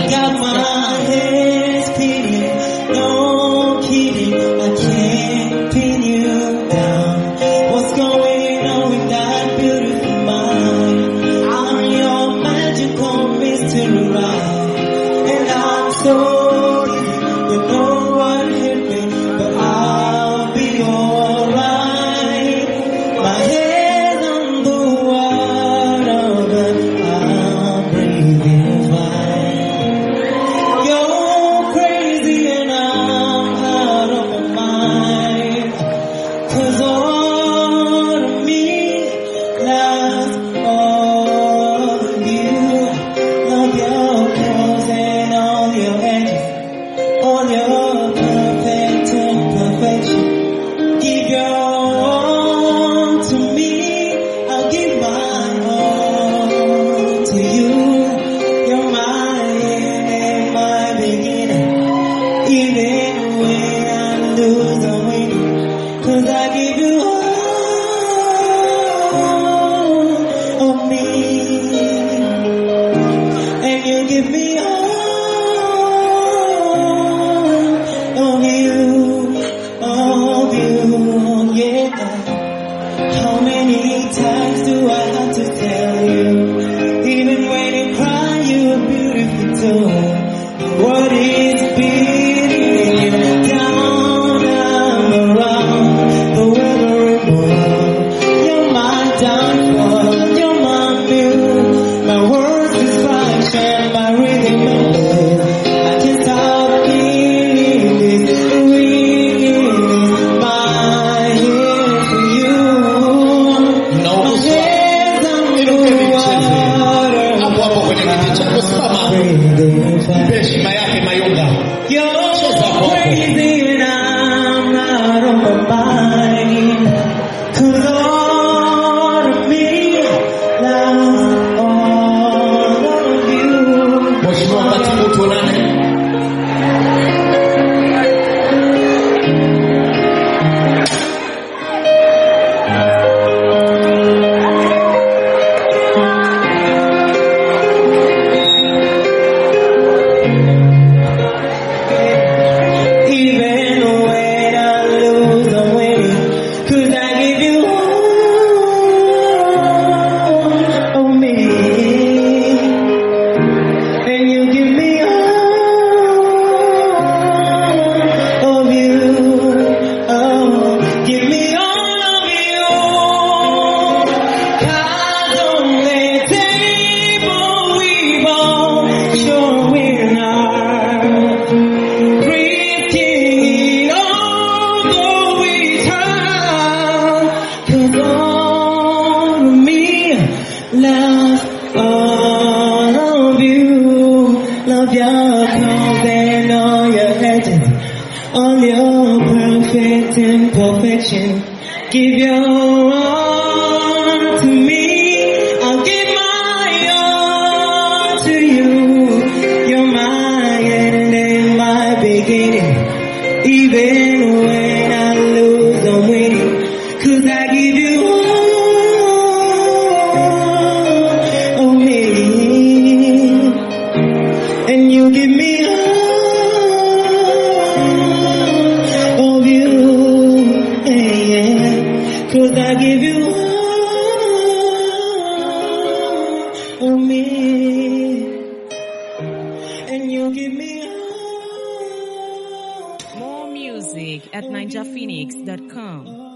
got my head spinning, no kidding, I can't pin you down. What's going on with that beautiful mind? I'm your magical mystery ride, and I'm so easy, you know what hit me, but I'll be alright. My head on the water, but I'm breathing fine. You're crazy and I'm out of my mind, 'cause all of me loves all of you. Love your curves and all your edges, all your perfect imperfection. Give your all to me, I'll give my all to you. You're my end and my beginning, even when I lose I'm winning, 'cause I give you all of me, and you give me all of you, yeah. How many times do I have to tell you? Even when you cry, you're beautiful too. The world is beating you down and around the weather world. You're my downfall, you're my muse, my words distraction, my rhythm and blues. I can't stop feeling this, ringing this, my head for you. No, My head's on the water, hapo hapo kwenye kiti chako simama. breathing fast. Heshima yake Mayunga. You're crazy and I'm out of my mind, 'cause all of me loves all of you. Mheshimiwa Katibu tuonane. Even when I lose I'm winning, 'cause I give you all of me, and you give me all of you. Oh, give me all of you. Cards on the table, we've all shown we're not risking it all, though we try, 'cause all of me loves all of you. Love your curves and all your edges, all your perfect imperfection. Give your all to me, I'll give my all to you. You're my end and my beginning, even when I lose I'm winning, 'cause I give you all of me, and you give me all of you, yeah. 'Cause I give you all of me, and you give me all. More music at ninjaphoenix.com.